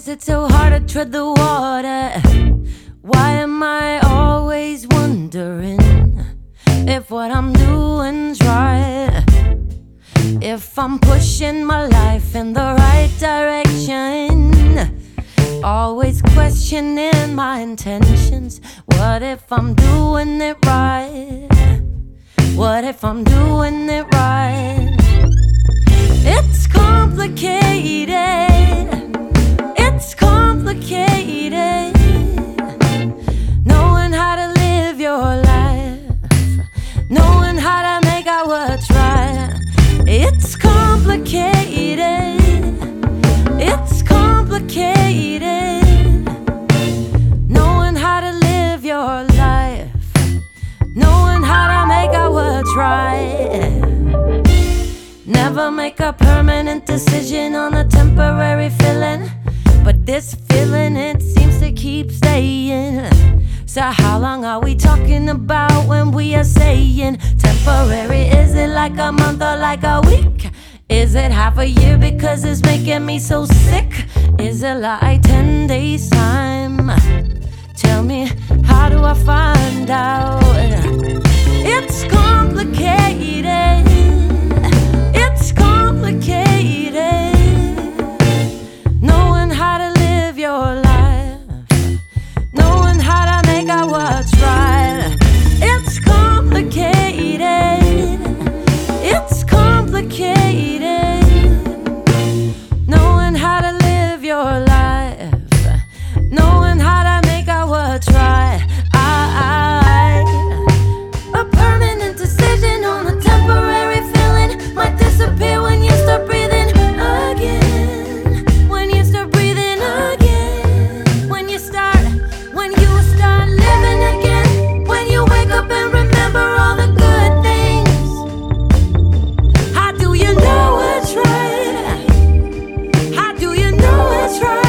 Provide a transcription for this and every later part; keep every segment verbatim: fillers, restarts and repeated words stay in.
it so hard to tread the water? Why am I always wondering if what I'm doing's right? If I'm pushing my life in the right direction? Always questioning my intentions. What if I'm doing it right? What if I'm doing it right? It's complicated. It's complicated. Knowing how to live your life, knowing how to make out what's right. It's complicated. It's complicated. Knowing how to live your life, knowing how to make out what's right. Never make a permanent decision on a temporary feeling, but this feeling, it seems to keep staying. So how long are we talking about when we are saying temporary? Is it like a month or like a week? Is it half a year because it's making me so sick? Is it like ten days time? Tell me, how do I find out? It's complicated. It's complicated. Knowing how to live your life, knowing how to make out what's right. It's complicated. It's complicated. Knowing how to live your life, knowing how to make out what's right. I, I, a permanent decision on a temporary feeling might disappear when you start breathing again. When you start breathing again. When you start, when you start living again. When you wake up and remember all the good things. How do you know what's right? How do you know what's right?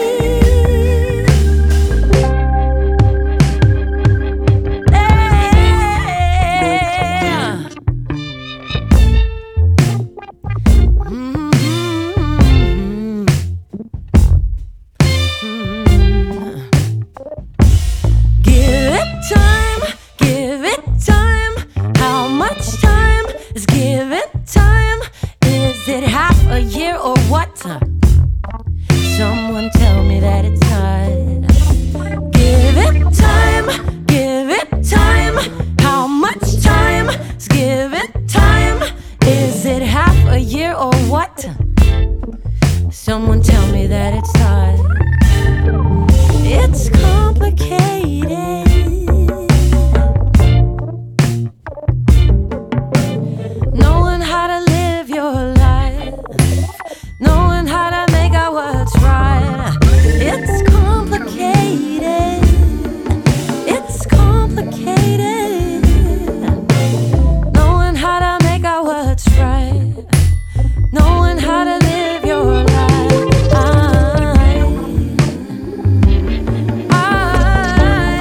A year or what? Someone tell me that it's time. Give it time, give it time. How much time? Give it time. Is it half a year or what? Someone tell me that it's time. It's complicated. Knowing how to live your life, knowing how to make out what's right. It's complicated. It's complicated. Knowing how to make out what's right, knowing how to live your life.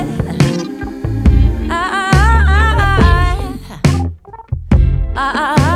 I, I, I, I, I, I